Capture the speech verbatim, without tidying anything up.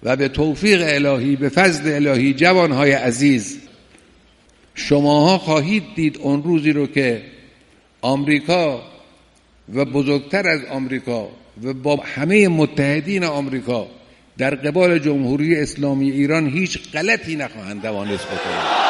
و به توفیق الهی، به فضل الهی، جوانهای عزیز، شماها خواهید دید اون روزی رو که آمریکا و بزرگتر از آمریکا و با همه متحدین آمریکا در قبال جمهوری اسلامی ایران هیچ غلطی نخواهند توانست بکنند.